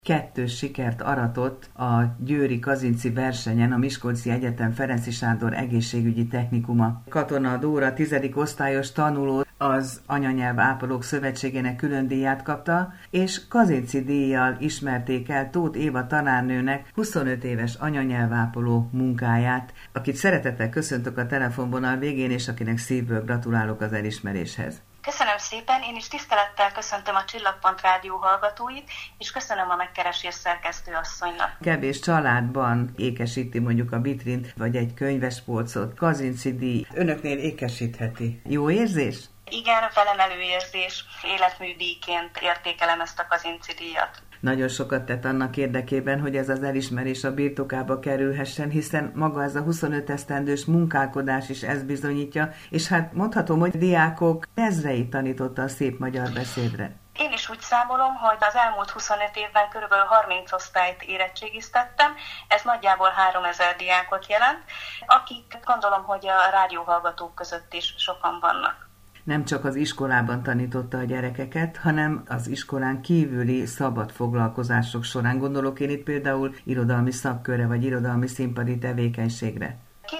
Kettős sikert aratott a győri Kazinczy versenyen a Miskolci Egyetem Ferenczy Sándor Egészségügyi Technikuma. Katona Dóra 10. osztályos tanuló az Anyanyelv Ápolók Szövetségének külön díját kapta, és Kazinczy díjjal ismerték el Tóth Éva tanárnőnek 25 éves anyanyelvápoló munkáját, akit szeretettel köszöntök a telefonvonal végén, és akinek szívből gratulálok az elismeréshez. Köszönöm szépen, én is tisztelettel köszöntöm a Csillagpont Rádió hallgatóit, és köszönöm a megkeresés szerkesztőasszonynak. Kevés családban ékesíti mondjuk a vitrint, vagy egy könyvespolcot, Kazinczy díj önöknél ékesítheti. Jó érzés? Igen, felemelő érzés. Életműdíjként értékelem ezt a Kazinczy díjat. Nagyon sokat tett annak érdekében, hogy ez az elismerés a birtokába kerülhessen, hiszen maga ez a 25 esztendős munkálkodás is ezt bizonyítja, és hát mondhatom, hogy diákok ezreit tanította a szép magyar beszédre. Én is úgy számolom, hogy az elmúlt 25 évben kb. 30 osztályt érettségiztettem, ez nagyjából 3000 diákot jelent, akik gondolom, hogy a rádióhallgatók között is sokan vannak. Nem csak az iskolában tanította a gyerekeket, hanem az iskolán kívüli szabad foglalkozások során. Gondolok én itt például irodalmi szakkörre vagy irodalmi színpadi tevékenységre.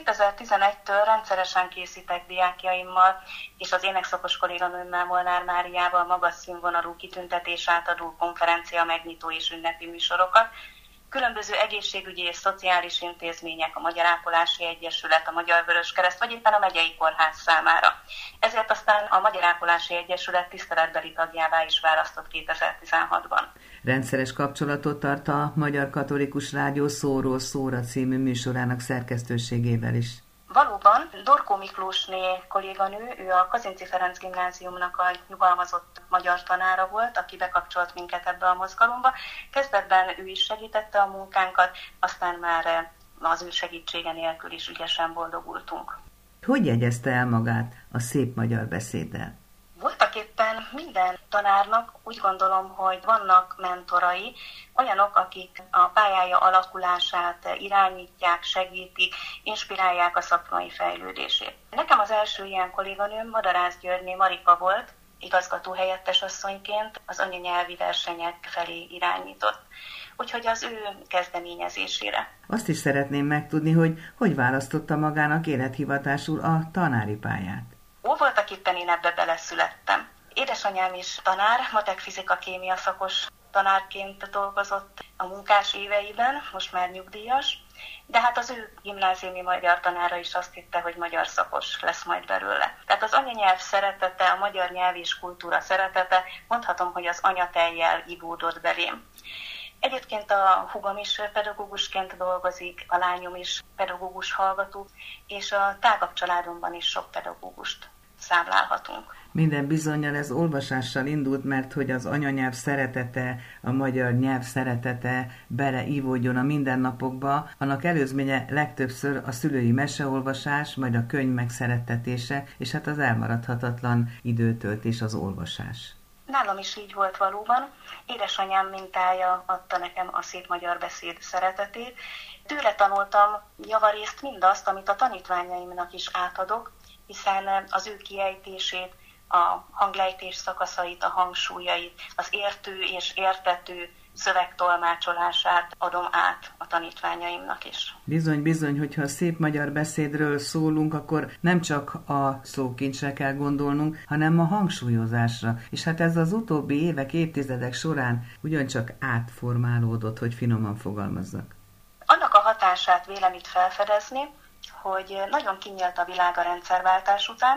2011-től rendszeresen készítek diákjaimmal és az énekszakos kolléganőmmel, Molnár Máriával magas színvonalú kitüntetés átadó konferencia, megnyitó és ünnepi műsorokat. Különböző egészségügyi és szociális intézmények, a Magyar Ápolási Egyesület, a Magyar Vöröskereszt, vagy éppen a megyei kórház számára. Ezért aztán a Magyar Ápolási Egyesület tiszteletbeli tagjává is választott 2016-ban. Rendszeres kapcsolatot tart a Magyar Katolikus Rádió Szóról szóra című műsorának szerkesztőségével is. Valóban, Dorkó Miklósné kolléganő, ő a Kazinczy Ferenc Gimnáziumnak a nyugalmazott magyar tanára volt, aki bekapcsolt minket ebbe a mozgalomba. Kezdetben ő is segítette a munkánkat, aztán már az ő segítsége nélkül is ügyesen boldogultunk. Hogy jegyezte el magát a szép magyar beszéddel? Voltaképpen minden tanárnak úgy gondolom, hogy vannak mentorai, olyanok, akik a pályája alakulását irányítják, segítik, inspirálják a szakmai fejlődését. Nekem az első ilyen kolléganőm Madarász Györgyné Marika volt, igazgatóhelyettes asszonyként az anyanyelvi versenyek felé irányított. Úgyhogy az ő kezdeményezésére. Azt is szeretném megtudni, hogy választotta magának élethivatásul a tanári pályát. Voltaképpen én ebbe beleszülettem. Édesanyám is tanár, matek fizika-kémia szakos tanárként dolgozott a munkás éveiben, most már nyugdíjas, de hát az ő gimnáziumi magyar tanára is azt hitte, hogy magyar szakos lesz majd belőle. Tehát az anyanyelv szeretete, a magyar nyelv és kultúra szeretete, mondhatom, hogy az anyatejjel ivódott belém. Egyébként a húgom is pedagógusként dolgozik, a lányom is pedagógus hallgató, és a tágabb családomban is sok pedagógust számlálhatunk. Minden bizonnyal ez olvasással indult, mert hogy az anyanyelv szeretete, a magyar nyelv szeretete beleívódjon a mindennapokba. Annak előzménye legtöbbször a szülői meseolvasás, majd a könyv megszerettetése, és hát az elmaradhatatlan időtöltés, az olvasás. Nálam is így volt valóban. Édesanyám mintája adta nekem a szép magyar beszéd szeretetét. Tőle tanultam javarészt mindazt, amit a tanítványaimnak is átadok, hiszen az ő kiejtését, a hanglejtés szakaszait, a hangsúlyait, az értő és értető szövegtolmácsolását adom át a tanítványaimnak is. Bizony, hogyha a szép magyar beszédről szólunk, akkor nem csak a szókincsre kell gondolnunk, hanem a hangsúlyozásra. És hát ez az utóbbi évek, évtizedek során ugyancsak átformálódott, hogy finoman fogalmazzak. Annak a hatását vélem itt felfedezni, hogy nagyon kinyílt a világ a rendszerváltás után,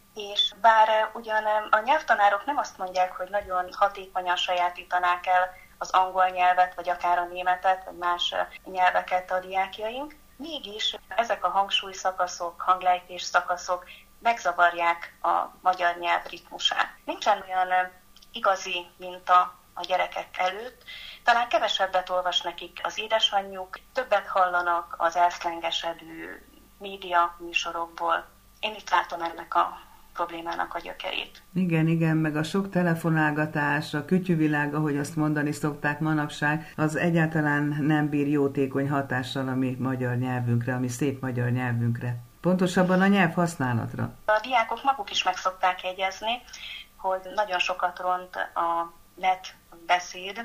és bár ugyan a nyelvtanárok nem azt mondják, hogy nagyon hatékonyan sajátítanák el az angol nyelvet, vagy akár a németet, vagy más nyelveket a diákjaink, mégis ezek a hangsúlyszakaszok, hanglejtés szakaszok megzavarják a magyar nyelv ritmusát. Nincsen olyan igazi minta a gyerekek előtt, talán kevesebbet olvas nekik az édesanyjuk, többet hallanak az elszlengesedő média műsorokból. Én itt látom ennek a problémának a gyökerét. Igen, meg a sok telefonálgatás, a kütyüvilág, ahogy azt mondani szokták manapság, az egyáltalán nem bír jótékony hatással a mi magyar nyelvünkre, a mi szép magyar nyelvünkre. Pontosabban a nyelv használatra. A diákok maguk is meg szokták jegyezni, hogy nagyon sokat ront a net beszéd,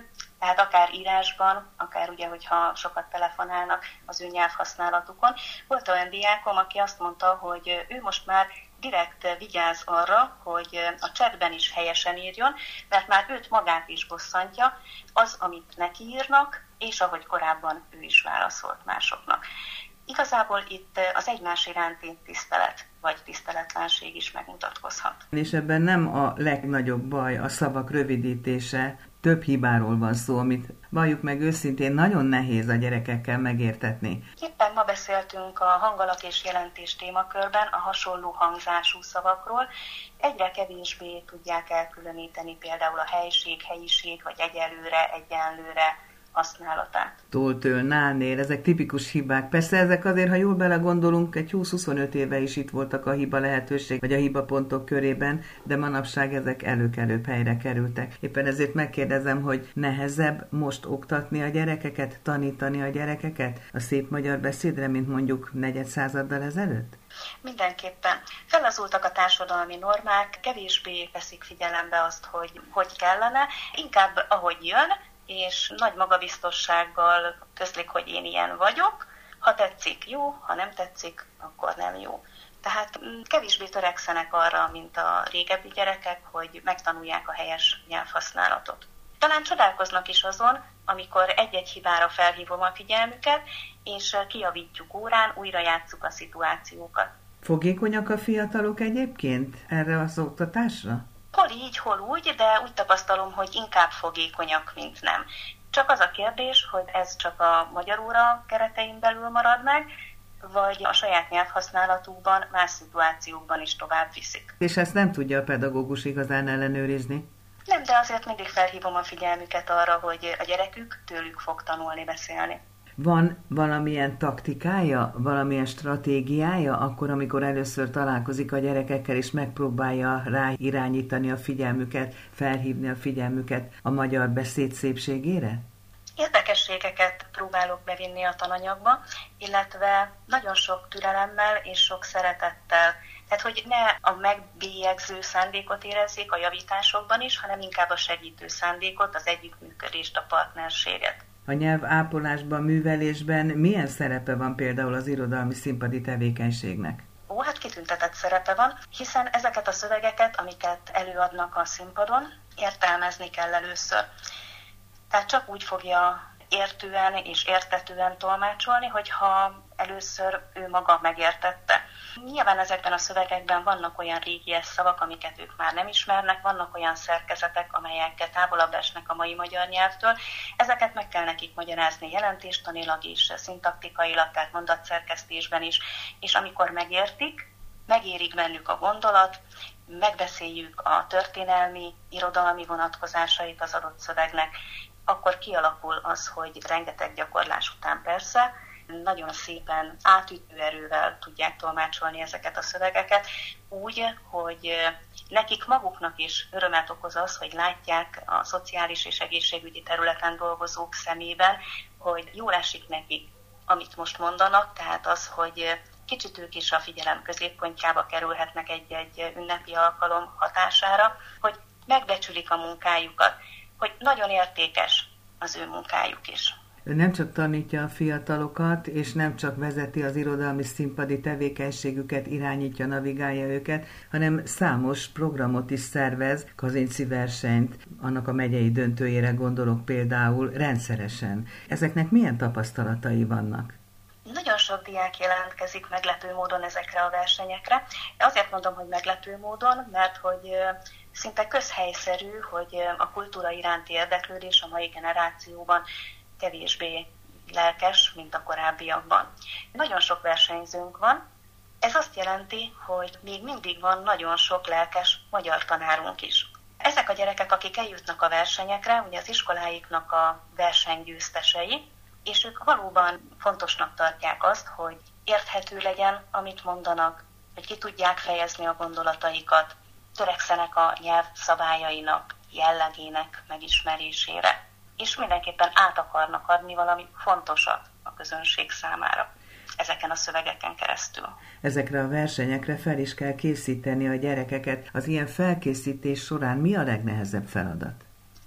Tehát akár írásban, akár ugye, hogyha sokat telefonálnak az ő nyelvhasználatukon. Volt olyan diákom, aki azt mondta, hogy ő most már direkt vigyáz arra, hogy a chatben is helyesen írjon, mert már őt magát is bosszantja az, amit neki írnak, és ahogy korábban ő is válaszolt másoknak. Igazából itt az egymás iránti tisztelet vagy tiszteletlenség is megmutatkozhat. És ebben nem a legnagyobb baj a szavak rövidítése, több hibáról van szó, amit valljuk meg őszintén nagyon nehéz a gyerekekkel megértetni. Éppen ma beszéltünk a hangalak és jelentés témakörben a hasonló hangzású szavakról. Egyre kevésbé tudják elkülöníteni például a helység, helyiség vagy egyelőre, egyenlőre használatát. Tól, nánél, ezek tipikus hibák. Persze ezek azért, ha jól belegondolunk, egy 20-25 éve is itt voltak a hiba lehetőség, vagy a hibapontok körében, de manapság ezek előbb helyre kerültek. Éppen ezért megkérdezem, hogy nehezebb most oktatni a gyerekeket, tanítani a gyerekeket a szép magyar beszédre, mint mondjuk negyed századdal ezelőtt? Mindenképpen. Fellazultak a társadalmi normák, kevésbé veszik figyelembe azt, hogy kellene, inkább ahogy jön, és nagy magabiztossággal közlik, hogy én ilyen vagyok. Ha tetszik, jó, ha nem tetszik, akkor nem jó. Tehát kevésbé törekszenek arra, mint a régebbi gyerekek, hogy megtanulják a helyes nyelvhasználatot. Talán csodálkoznak is azon, amikor egy-egy hibára felhívom a figyelmüket, és kijavítjuk órán, újra játsszuk a szituációkat. Fogékonyak a fiatalok egyébként erre az oktatásra? Hol így, hol úgy, de úgy tapasztalom, hogy inkább fogékonyak, mint nem. Csak az a kérdés, hogy ez csak a magyar óra keretein belül marad meg, vagy a saját nyelvhasználatukban, más szituációkban is tovább viszik. És ezt nem tudja a pedagógus igazán ellenőrizni? Nem, de azért mindig felhívom a figyelmüket arra, hogy a gyerekük tőlük fog tanulni beszélni. Van valamilyen taktikája, valamilyen stratégiája, akkor, amikor először találkozik a gyerekekkel, és megpróbálja ráirányítani a figyelmüket, felhívni a figyelmüket a magyar beszéd szépségére? Érdekességeket próbálok bevinni a tananyagba, illetve nagyon sok türelemmel és sok szeretettel. Tehát, hogy ne a megbélyegző szándékot érezzék a javításokban is, hanem inkább a segítő szándékot, az együttműködést, a partnerséget. A nyelvápolásban, művelésben milyen szerepe van például az irodalmi színpadi tevékenységnek? Hát kitüntetett szerepe van, hiszen ezeket a szövegeket, amiket előadnak a színpadon, értelmezni kell először. Tehát csak úgy fogja értően és értetően tolmácsolni, hogyha először ő maga megértette. Nyilván ezekben a szövegekben vannak olyan régies szavak, amiket ők már nem ismernek, vannak olyan szerkezetek, amelyek távolabb esnek a mai magyar nyelvtől. Ezeket meg kell nekik magyarázni jelentéstanilag is, szintaktikailag, tehát mondatszerkesztésben is, és amikor megértik, megérik bennük a gondolat, megbeszéljük a történelmi, irodalmi vonatkozásait az adott szövegnek, akkor kialakul az, hogy rengeteg gyakorlás után persze, nagyon szépen átütő erővel tudják tolmácsolni ezeket a szövegeket, úgy, hogy nekik maguknak is örömet okoz az, hogy látják a szociális és egészségügyi területen dolgozók szemében, hogy jól esik nekik, amit most mondanak, tehát az, hogy kicsit ők is a figyelem középpontjába kerülhetnek egy-egy ünnepi alkalom hatására, hogy megbecsülik a munkájukat, hogy nagyon értékes az ő munkájuk is. Ő nem csak tanítja a fiatalokat, és nem csak vezeti az irodalmi színpadi tevékenységüket, irányítja, navigálja őket, hanem számos programot is szervez, kazinci versenyt, annak a megyei döntőjére gondolok például rendszeresen. Ezeknek milyen tapasztalatai vannak? Nagyon sok diák jelentkezik meglepő módon ezekre a versenyekre. Azért mondom, hogy meglepő módon, mert hogy szinte közhelyszerű, hogy a kultúra iránti érdeklődés a mai generációban kevésbé lelkes, mint a korábbiakban. Nagyon sok versenyzőnk van. Ez azt jelenti, hogy még mindig van nagyon sok lelkes magyar tanárunk is. Ezek a gyerekek, akik eljutnak a versenyekre, ugye az iskoláiknak a versenygyőztesei, és ők valóban fontosnak tartják azt, hogy érthető legyen, amit mondanak, hogy ki tudják fejezni a gondolataikat, törekszenek a nyelv szabályainak, jellegének megismerésére, és mindenképpen át akarnak adni valami fontosat a közönség számára ezeken a szövegeken keresztül. Ezekre a versenyekre fel is kell készíteni a gyerekeket. Az ilyen felkészítés során mi a legnehezebb feladat?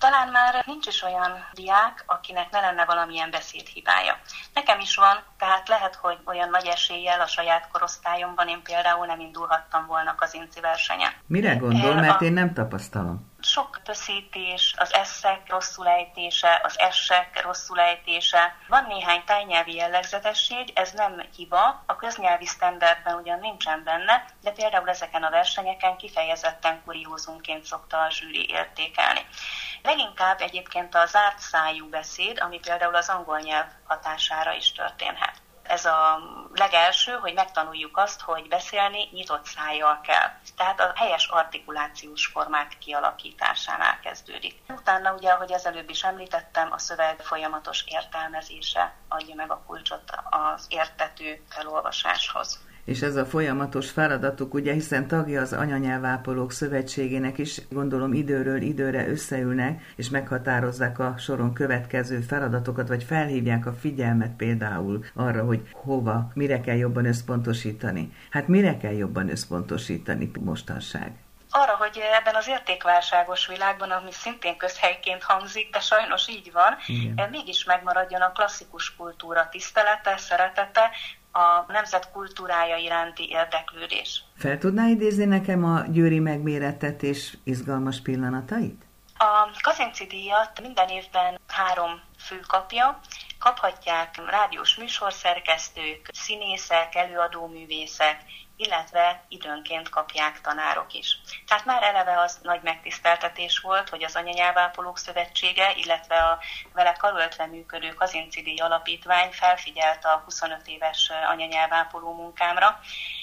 Talán már nincs is olyan diák, akinek ne lenne valamilyen beszédhibája. Nekem is van, tehát lehet, hogy olyan nagy eséllyel a saját korosztályomban én például nem indulhattam volna kazinci versenyen. Mire gondol, mert én nem tapasztalom? Sok pöszítés, az eszek rosszul ejtése, az essek rosszul ejtése. Van néhány tájnyelvi jellegzetesség, ez nem hiba, a köznyelvi sztenderdben ugyan nincsen benne, de például ezeken a versenyeken kifejezetten kuriózumként szokta a zsűri értékelni. Leginkább egyébként a zárt szájú beszéd, ami például az angol nyelv hatására is történhet. Ez a legelső, hogy megtanuljuk azt, hogy beszélni nyitott szájjal kell. Tehát a helyes artikulációs formák kialakításánál kezdődik. Utána ugye, ahogy az előbb is említettem, a szöveg folyamatos értelmezése adja meg a kulcsot az érthető felolvasáshoz. És ez a folyamatos feladatuk, ugye, hiszen tagja az Anyanyelvápolók Szövetségének is, gondolom időről időre összeülnek, és meghatározzák a soron következő feladatokat, vagy felhívják a figyelmet például arra, hogy hova, mire kell jobban összpontosítani. Hát mire kell jobban összpontosítani mostanság? Arra, hogy ebben az értékválságos világban, ami szintén közhelyként hangzik, de sajnos így van, mégis megmaradjon a klasszikus kultúra tisztelete, szeretete, a nemzet kultúrája iránti érdeklődés. Fel tudná idézni nekem a győri megmérettetés izgalmas pillanatait? A Kazinczy díjat minden évben 3 fő kapja. Kaphatják rádiós műsorszerkesztők, színészek, előadóművészek, illetve időnként kapják tanárok is. Tehát már eleve az nagy megtiszteltetés volt, hogy az Anyanyelvápolók Szövetsége, illetve a vele karöltve működő Kazinczy díj alapítvány felfigyelt a 25 éves anyanyelvápoló munkámra,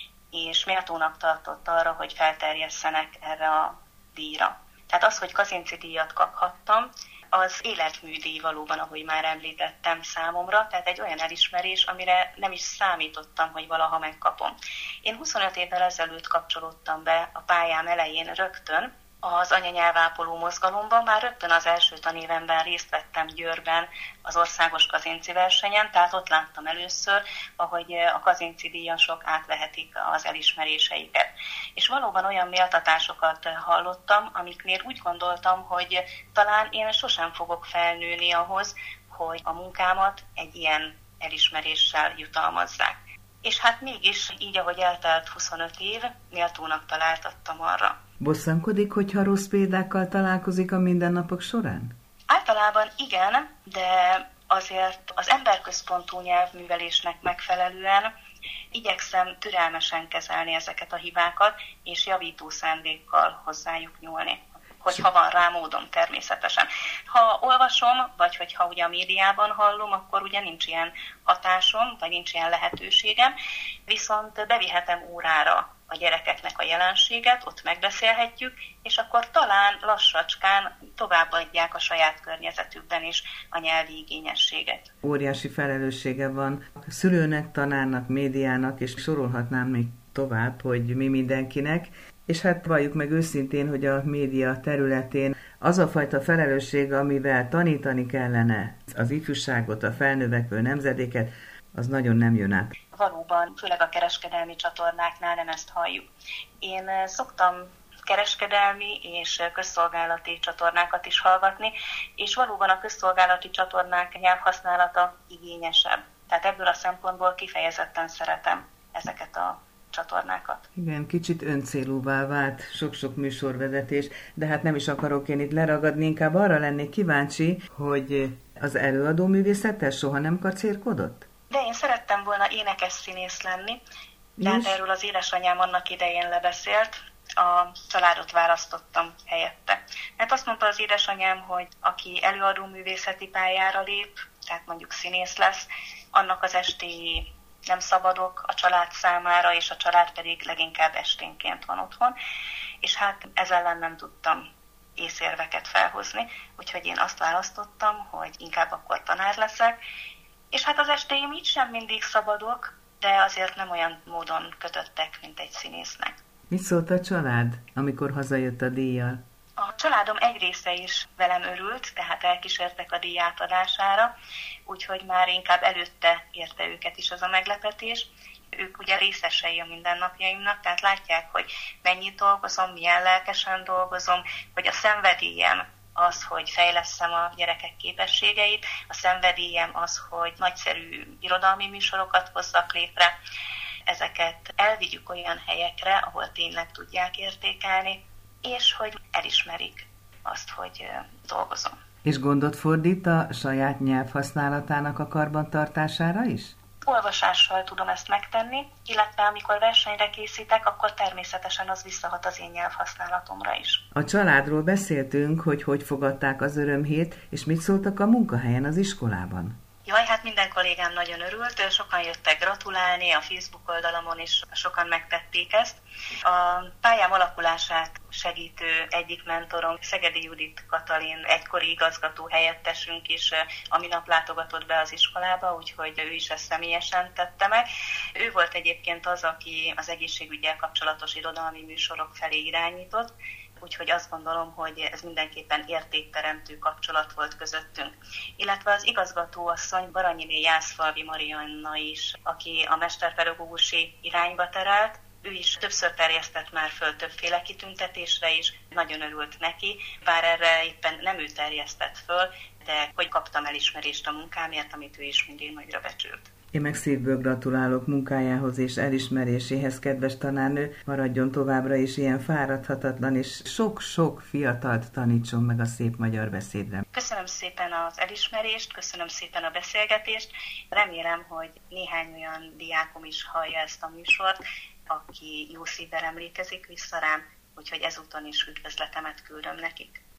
és méltónak tartott arra, hogy felterjesszenek erre a díjra. Tehát az, hogy Kazinczy díjat kaphattam, az életműdíj valóban, ahogy már említettem számomra, tehát egy olyan elismerés, amire nem is számítottam, hogy valaha megkapom. Én 25 évvel ezelőtt kapcsolódtam be a pályám elején rögtön az anyanyelvápoló mozgalomban, már rögtön az első tanévemben részt vettem Győrben az országos kazinci versenyen, tehát ott láttam először, ahogy a kazinci díjasok átvehetik az elismeréseiket. És valóban olyan méltatásokat hallottam, amiknél úgy gondoltam, hogy talán én sosem fogok felnőni ahhoz, hogy a munkámat egy ilyen elismeréssel jutalmazzák. És hát mégis, így ahogy eltelt 25 év, méltónak találtattam arra. Bosszankodik, hogyha rossz példákkal találkozik a mindennapok során? Általában igen, de azért az emberközpontú nyelvművelésnek megfelelően igyekszem türelmesen kezelni ezeket a hibákat, és javító szándékkal hozzájuk nyúlni. Hogyha van rá módom, természetesen. Ha olvasom, vagy hogyha ugye a médiában hallom, akkor ugye nincs ilyen hatásom, vagy nincs ilyen lehetőségem, viszont bevihetem órára a gyerekeknek a jelenséget, ott megbeszélhetjük, és akkor talán lassacskán továbbadják a saját környezetükben is a nyelvi igényességet. Óriási felelőssége van a szülőnek, tanárnak, médiának, és sorolhatnám még tovább, hogy mi mindenkinek. És hát valljuk meg őszintén, hogy a média területén az a fajta felelősség, amivel tanítani kellene az ifjúságot, a felnövekvő nemzedéket, az nagyon nem jön át. Valóban, főleg a kereskedelmi csatornáknál nem ezt halljuk. Én szoktam kereskedelmi és közszolgálati csatornákat is hallgatni, és valóban a közszolgálati csatornák nyelvhasználata igényesebb. Tehát ebből a szempontból kifejezetten szeretem ezeket a csatornákat. Igen, kicsit öncélúvá vált sok-sok műsorvezetés, de hát nem is akarok én itt leragadni, inkább arra lennék kíváncsi, hogy az előadó művészettel soha nem kacérkodott? De én szerettem volna énekes színész lenni, tehát erről az édesanyám annak idején lebeszélt, a családot választottam helyette. Mert azt mondta az édesanyám, hogy aki előadó művészeti pályára lép, tehát mondjuk színész lesz, annak az estéi nem szabadok a család számára, és a család pedig leginkább esténként van otthon, és hát ezzel ellen nem tudtam észérveket felhozni, úgyhogy én azt választottam, hogy inkább akkor tanár leszek, és hát az estéim így sem mindig szabadok, de azért nem olyan módon kötöttek, mint egy színésznek. Mit szólt a család, amikor hazajött a díjjal? A családom egy része is velem örült, tehát elkísértek a díj átadására, úgyhogy már inkább előtte érte őket is az a meglepetés. Ők ugye részesei a mindennapjaimnak, tehát látják, hogy mennyit dolgozom, milyen lelkesen dolgozom, hogy a szenvedélyem az, hogy fejlesszem a gyerekek képességeit, a szenvedélyem az, hogy nagyszerű irodalmi műsorokat hozzak létre, ezeket elvigyük olyan helyekre, ahol tényleg tudják értékelni, és hogy elismerik azt, hogy dolgozom. És gondot fordít a saját nyelvhasználatának a karbantartására is? Olvasással tudom ezt megtenni, illetve amikor versenyre készítek, akkor természetesen az visszahat az én nyelvhasználatomra is. A családról beszéltünk, hogy fogadták az örömhírt, és mit szóltak a munkahelyen, az iskolában? Jaj, hát minden kollégám nagyon örült, sokan jöttek gratulálni, a Facebook oldalamon is sokan megtették ezt. A pályám alakulását segítő egyik mentorom, Szegedi Judit Katalin, egykori igazgató helyettesünk is a minap látogatott be az iskolába, úgyhogy ő is ezt személyesen tette meg. Ő volt egyébként az, aki az egészségüggyel kapcsolatos irodalmi műsorok felé irányított, úgyhogy azt gondolom, hogy ez mindenképpen értékteremtő kapcsolat volt közöttünk. Illetve az igazgatóasszony Baranyiné Jászfalvi Marianna is, aki a mesterpedagógusi irányba terelt, ő is többször terjesztett már föl többféle kitüntetésre is, nagyon örült neki, bár erre éppen nem ő terjesztett föl, de hogy kaptam elismerést a munkámért, amit ő is mindig nagyra becsült. Én meg szívből gratulálok munkájához és elismeréséhez, kedves tanárnő, maradjon továbbra is ilyen fáradhatatlan, és sok-sok fiatalt tanítson meg a szép magyar beszédre. Köszönöm szépen az elismerést, köszönöm szépen a beszélgetést, remélem, hogy néhány olyan diákom is hallja ezt a műsort, aki jó szívvel emlékezik vissza rám, úgyhogy ezúton is üdvözletemet küldöm nekik.